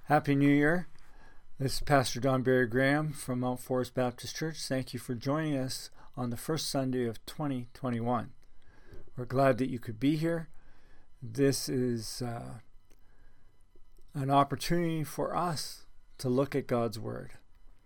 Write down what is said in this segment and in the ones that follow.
Happy New Year. This is Pastor Don Barry Graham from Mount Forest Baptist Church. Thank you for joining us on the first Sunday of 2021. We're glad that you could be here. This is an opportunity for us to look at God's Word.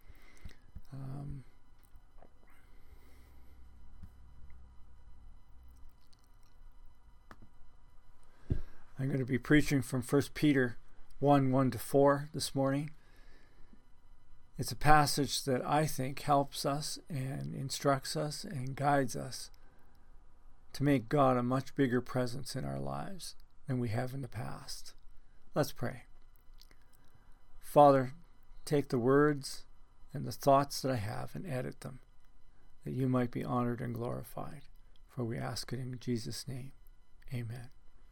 I'm going to be preaching from 1 Peter 1:1-4 this morning. It's a passage that I think helps us and instructs us and guides us to make God a much bigger presence in our lives than we have in the past. Let's pray. Father, take the words and the thoughts that I have and edit them, that you might be honored and glorified. For we ask it in Jesus' name. Amen.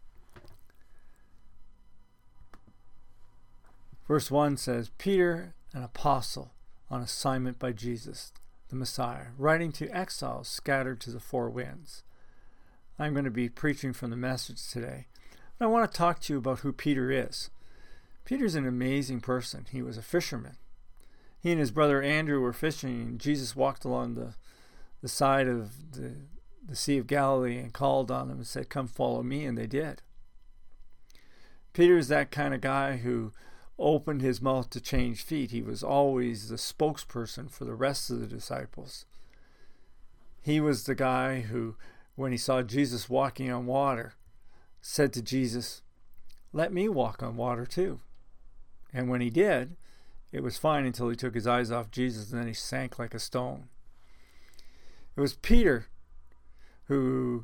Verse 1 says, Peter, an apostle on assignment by Jesus, the Messiah, writing to exiles scattered to the four winds. I'm going to be preaching from the Message today. But I want to talk to you about who Peter is. Peter's an amazing person. He was a fisherman. He and his brother Andrew were fishing, and Jesus walked along the side of the Sea of Galilee and called on them and said, "Come follow me," and they did. Peter is that kind of guy who opened his mouth to change feet. He was always the spokesperson for the rest of the disciples. He was the guy who, when he saw Jesus walking on water, said to Jesus, "Let me walk on water too." And when he did, it was fine until he took his eyes off Jesus, and then he sank like a stone. It was Peter who,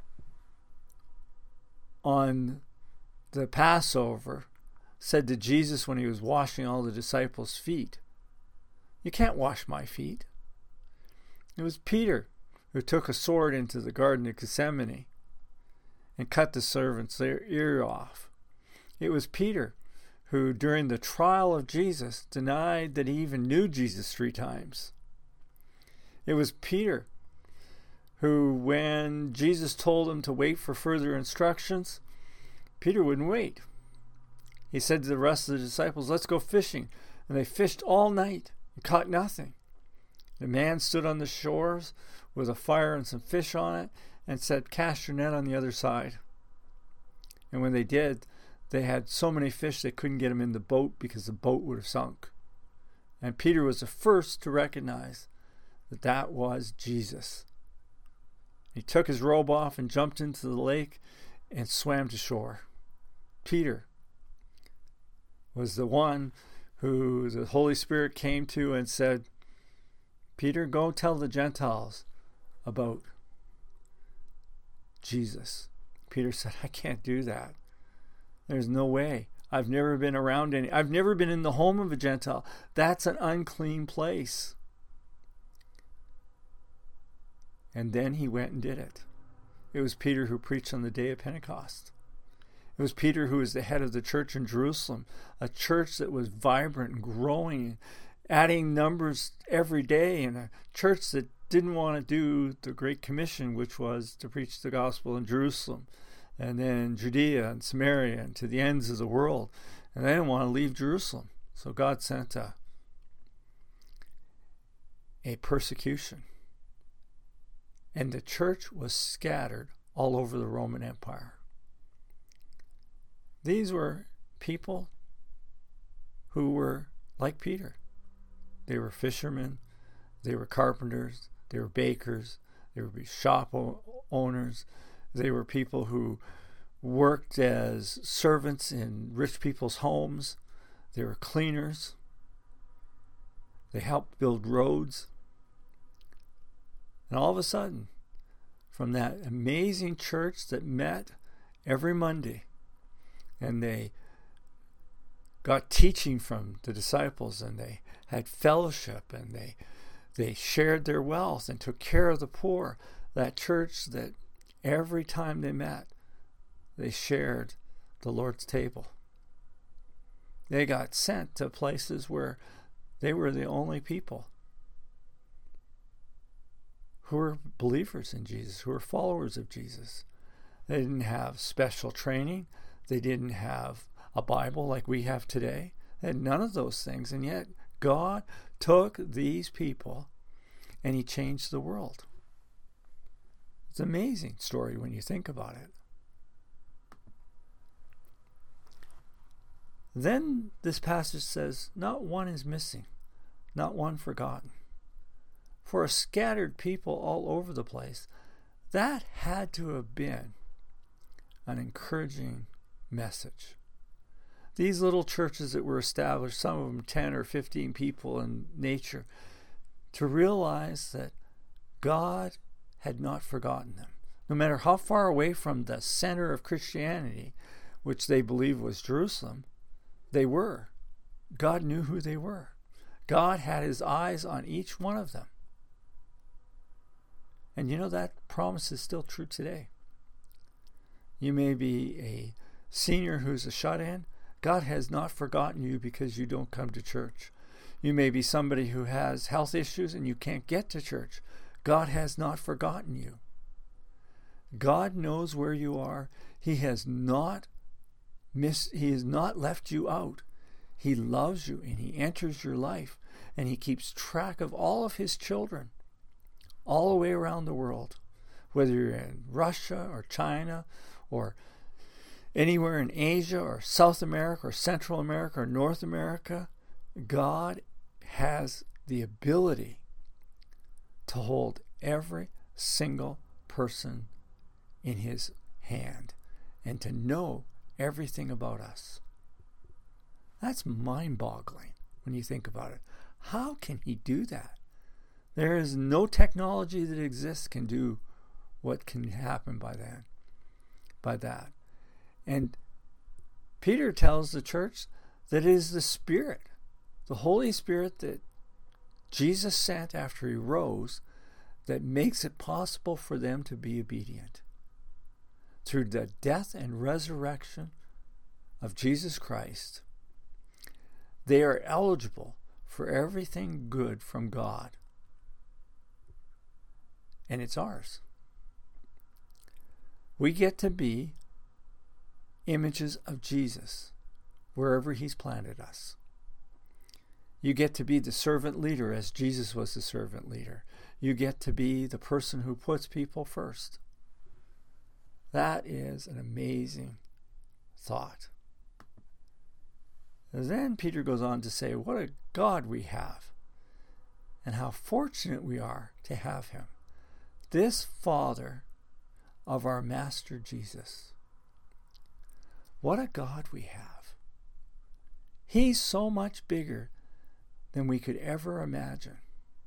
on the Passover, said to Jesus when he was washing all the disciples' feet, "You can't wash my feet." It was Peter who took a sword into the Garden of Gethsemane and cut the servant's ear off. It was Peter who, during the trial of Jesus, denied that he even knew Jesus 3 times. It was Peter who, when Jesus told him to wait for further instructions, Peter wouldn't wait. He said to the rest of the disciples, "Let's go fishing." And they fished all night and caught nothing. The man stood on the shores with a fire and some fish on it and said, "Cast your net on the other side." And when they did, they had so many fish they couldn't get them in the boat because the boat would have sunk. And Peter was the first to recognize that that was Jesus. He took his robe off and jumped into the lake and swam to shore. Peter was the one who the Holy Spirit came to and said, "Peter, go tell the Gentiles about Jesus." Peter said, "I can't do that. There's no way. I've never been around any. I've never been in the home of a Gentile. That's an unclean place." And then he went and did it. It was Peter who preached on the day of Pentecost. It was Peter who was the head of the church in Jerusalem, a church that was vibrant and growing, adding numbers every day, and a church that didn't want to do the Great Commission, which was to preach the gospel in Jerusalem, and then Judea and Samaria and to the ends of the world. And they didn't want to leave Jerusalem. So God sent a persecution. And the church was scattered all over the Roman Empire. These were people who were like Peter. They were fishermen, they were carpenters, they were bakers, they were shop owners, they were people who worked as servants in rich people's homes, they were cleaners, they helped build roads. And all of a sudden, from that amazing church that met every Monday, and they got teaching from the disciples, and they had fellowship, and they shared their wealth and took care of the poor. That church that every time they met, they shared the Lord's table. They got sent to places where they were the only people who were believers in Jesus, who were followers of Jesus. They didn't have special training. They didn't have a Bible like we have today. had none of those things, and yet God took these people and he changed the world. It's an amazing story when you think about it. Then this passage says, not one is missing, not one forgotten. For a scattered people all over the place, that had to have been an encouraging message. These little churches that were established, some of them 10 or 15 people in nature, to realize that God had not forgotten them. No matter how far away from the center of Christianity, which they believed was Jerusalem, they were. God knew who they were. God had his eyes on each one of them. And you know, that promise is still true today. You may be a senior who's a shut-in. God has not forgotten you because you don't come to church. You may be somebody who has health issues and you can't get to church. God has not forgotten you. God knows where you are. He has not left you out. He loves you and he enters your life and he keeps track of all of his children all the way around the world. Whether you're in Russia or China or anywhere in Asia or South America or Central America or North America, God has the ability to hold every single person in his hand and to know everything about us. That's mind-boggling when you think about it. How can he do that? There is no technology that exists can do what can happen by that. And Peter tells the church that it is the Spirit, the Holy Spirit that Jesus sent after he rose, that makes it possible for them to be obedient. Through the death and resurrection of Jesus Christ, they are eligible for everything good from God. And it's ours. We get to be images of Jesus wherever he's planted us. You get to be the servant leader as Jesus was the servant leader. You get to be the person who puts people first. That is an amazing thought. And then Peter goes on to say, what a God we have, and how fortunate we are to have him. This Father of our Master Jesus. What a God we have. He's so much bigger than we could ever imagine.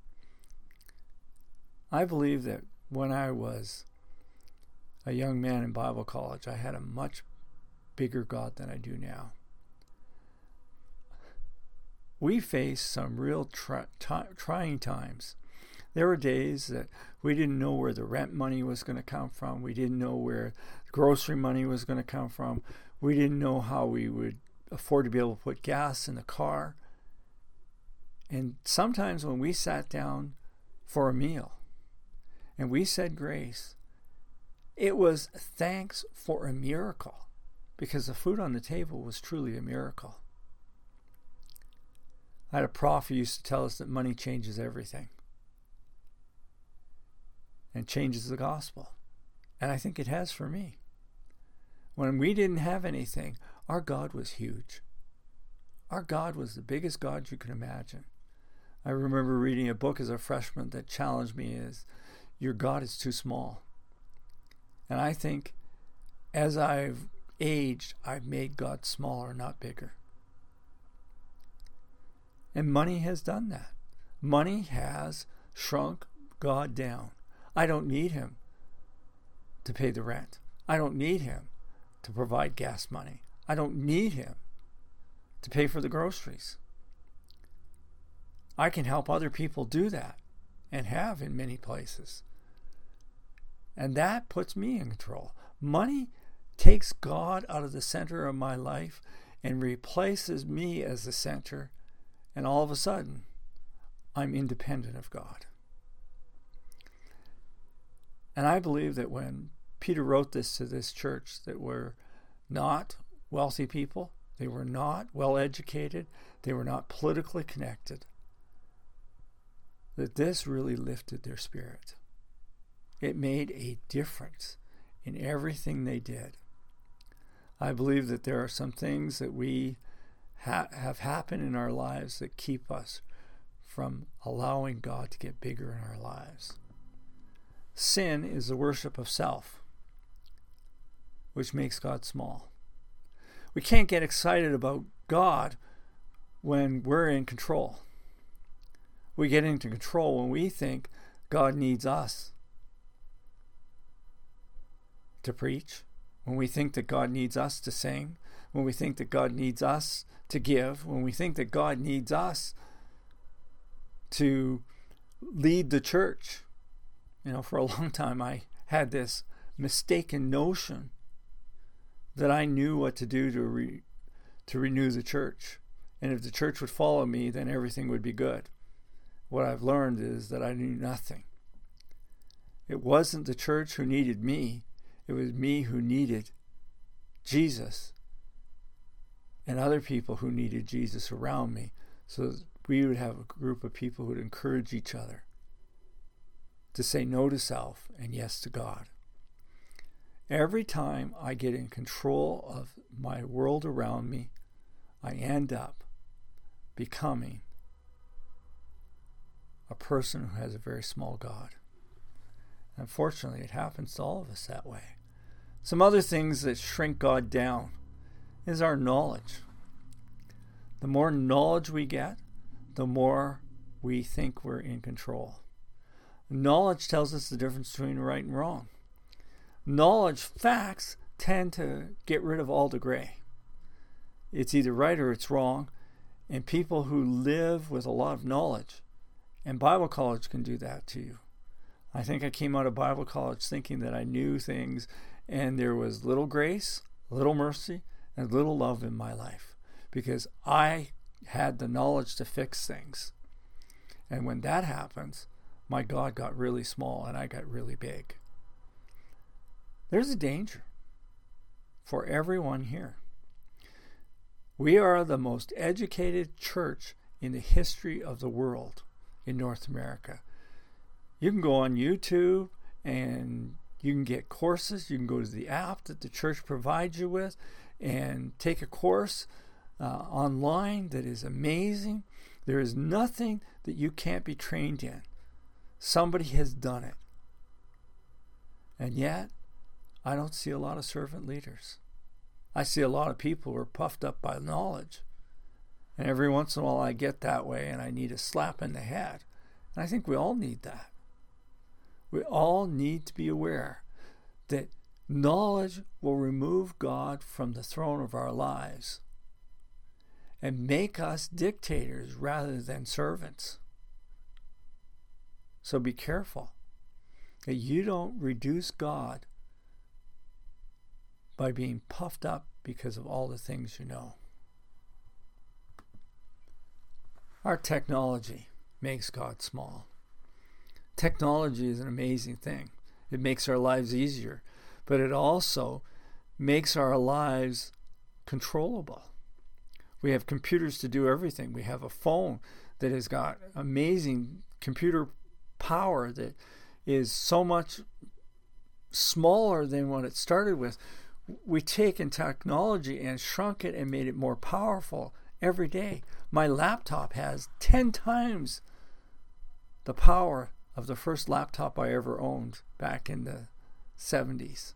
I believe that when I was a young man in Bible college, I had a much bigger God than I do now. We faced some real trying times. There were days that we didn't know where the rent money was going to come from. We didn't know where grocery money was going to come from. We didn't know how we would afford to be able to put gas in the car. And sometimes when we sat down for a meal and we said grace, it was thanks for a miracle, because the food on the table was truly a miracle. I had a prof who used to tell us that money changes everything and changes the gospel. And I think it has for me. When we didn't have anything, our God was huge. Our God was the biggest God you could imagine. I remember reading a book as a freshman that challenged me as, your God is too small. And I think as I've aged, I've made God smaller, not bigger. And money has done that. Money has shrunk God down. I don't need him to pay the rent. I don't need him to provide gas money. I don't need him to pay for the groceries. I can help other people do that, and have in many places. And that puts me in control. Money takes God out of the center of my life and replaces me as the center, and all of a sudden, I'm independent of God. And I believe that when Peter wrote this to this church that were not wealthy people, They were not well educated. They were not politically connected. That this really lifted their spirit. It made a difference in everything they did. I believe that there are some things that we have happened in our lives that keep us from allowing God to get bigger in our lives. Sin is the worship of self, which makes God small. We can't get excited about God when we're in control. We get into control when we think God needs us to preach, when we think that God needs us to sing, when we think that God needs us to give, when we think that God needs us to lead the church. For a long time I had this mistaken notion that I knew what to do to renew the church. And if the church would follow me, then everything would be good. What I've learned is that I knew nothing. It wasn't the church who needed me. It was me who needed Jesus and other people who needed Jesus around me, so that we would have a group of people who would encourage each other to say no to self and yes to God. Every time I get in control of my world around me, I end up becoming a person who has a very small God. Unfortunately, it happens to all of us that way. Some other things that shrink God down is our knowledge. The more knowledge we get, the more we think we're in control. Knowledge tells us the difference between right and wrong. Knowledge, facts, tend to get rid of all the gray. It's either right or it's wrong, and people who live with a lot of knowledge, and Bible college can do that to you. I think I came out of Bible college thinking that I knew things, and there was little grace, little mercy, and little love in my life, because I had the knowledge to fix things. And when that happens, my God got really small and I got really big. There's a danger for everyone here. We are the most educated church in the history of the world in North America. You can go on YouTube and you can get courses. You can go to the app that the church provides you with and take a course online that is amazing. There is nothing that you can't be trained in. Somebody has done it. And yet, I don't see a lot of servant leaders. I see a lot of people who are puffed up by knowledge. And every once in a while I get that way and I need a slap in the head. And I think we all need that. We all need to be aware that knowledge will remove God from the throne of our lives and make us dictators rather than servants. So be careful that you don't reduce God by being puffed up because of all the things you know. Our technology makes God small. Technology is an amazing thing. It makes our lives easier, but it also makes our lives controllable. We have computers to do everything. We have a phone that has got amazing computer power that is so much smaller than what it started with. We taken technology and shrunk it and made it more powerful every day. My laptop has 10 times the power of the first laptop I ever owned back in the 70s.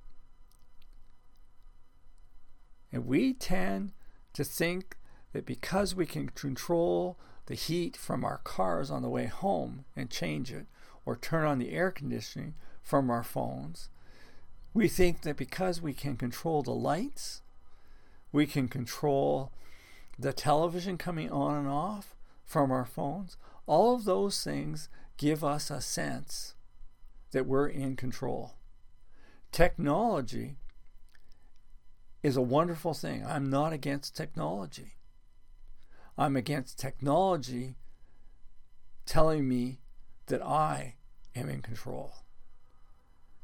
And we tend to think that because we can control the heat from our cars on the way home and change it, or turn on the air conditioning from our phones, we think that because we can control the lights, we can control the television coming on and off from our phones. All of those things give us a sense that we're in control. Technology is a wonderful thing. I'm not against technology. I'm against technology telling me that I am in control.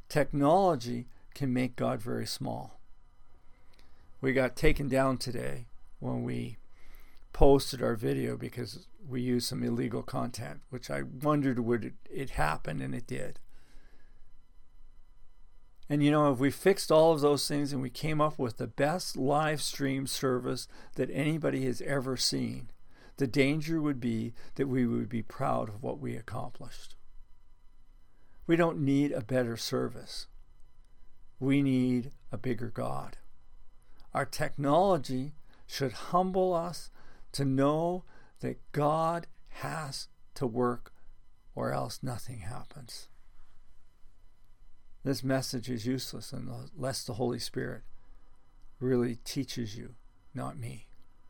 Technology can make God very small. We got taken down today when we posted our video because we used some illegal content, which I wondered would it happen, and it did. And if we fixed all of those things and we came up with the best live stream service that anybody has ever seen, the danger would be that we would be proud of what we accomplished. We don't need a better service. We need a bigger God. Our technology should humble us to know that God has to work or else nothing happens. This message is useless unless the Holy Spirit really teaches you, not me.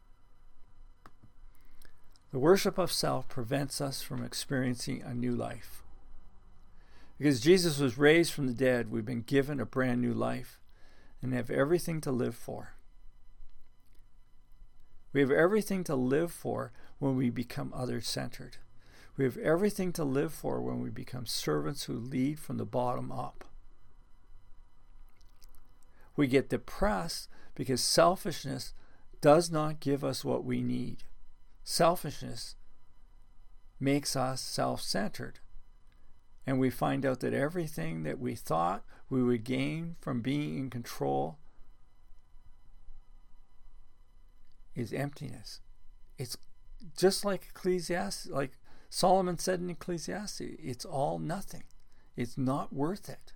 The worship of self prevents us from experiencing a new life. Because Jesus was raised from the dead, we've been given a brand new life and have everything to live for. We have everything to live for when we become other-centered. We have everything to live for when we become servants who lead from the bottom up. We get depressed because selfishness does not give us what we need. Selfishness makes us self-centered. And we find out that everything that we thought we would gain from being in control is emptiness. It's just like Ecclesiastes, like Solomon said in Ecclesiastes, it's all nothing. It's not worth it.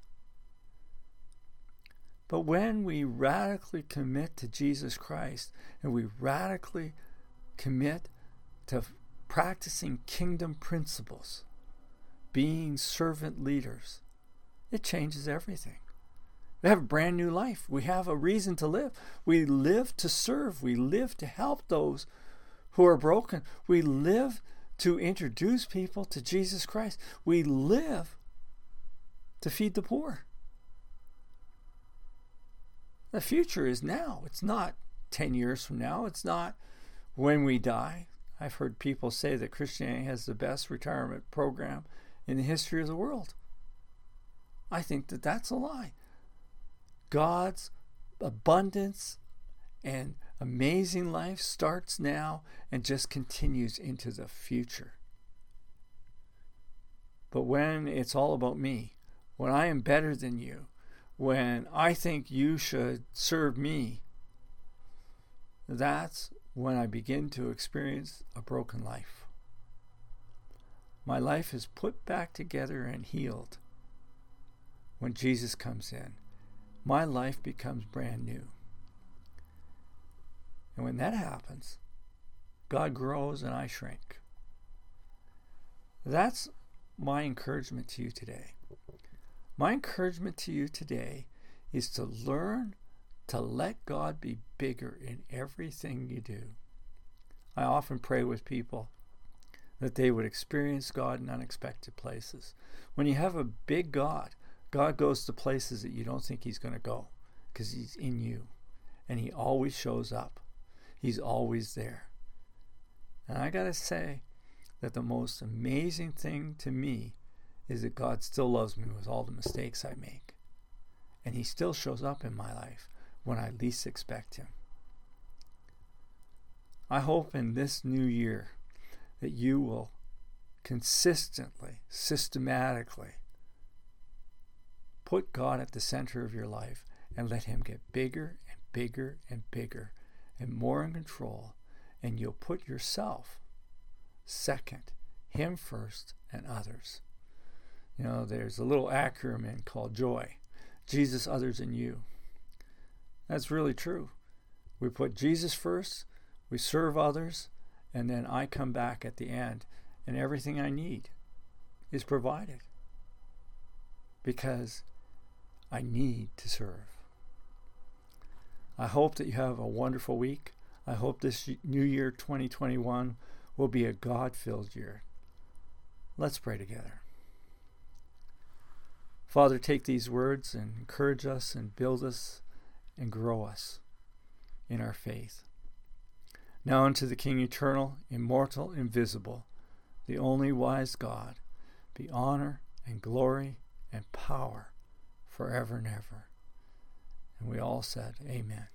But when we radically commit to Jesus Christ and we radically commit to practicing kingdom principles, being servant leaders, it changes everything. We have a brand new life. We have a reason to live. We live to serve. We live to help those who are broken. We live to introduce people to Jesus Christ. We live to feed the poor. The future is now. It's not 10 years from now. It's not when we die. I've heard people say that Christianity has the best retirement program in the history of the world. I think that that's a lie. God's abundance and amazing life starts now and just continues into the future. But when it's all about me, when I am better than you, when I think you should serve me, that's when I begin to experience a broken life. My life is put back together and healed when Jesus comes in. My life becomes brand new. And when that happens, God grows and I shrink. That's my encouragement to you today. My encouragement to you today is to learn to let God be bigger in everything you do. I often pray with people that they would experience God in unexpected places. When you have a big God, God goes to places that you don't think he's going to go because he's in you. And he always shows up. He's always there. And I got to say that the most amazing thing to me is that God still loves me with all the mistakes I make. And he still shows up in my life when I least expect him. I hope in this new year that you will consistently, systematically put God at the center of your life and let him get bigger and bigger and bigger and more in control, and you'll put yourself second, him first, and others. There's a little acronym called JOY. Jesus, others, and you. That's really true. We put Jesus first, we serve others, and then I come back at the end, and everything I need is provided because I need to serve. I hope that you have a wonderful week. I hope this new year 2021 will be a God-filled year. Let's pray together. Father, take these words and encourage us and build us and grow us in our faith. Now unto the King eternal, immortal, invisible, the only wise God, be honor and glory and power forever and ever. And we all said, Amen.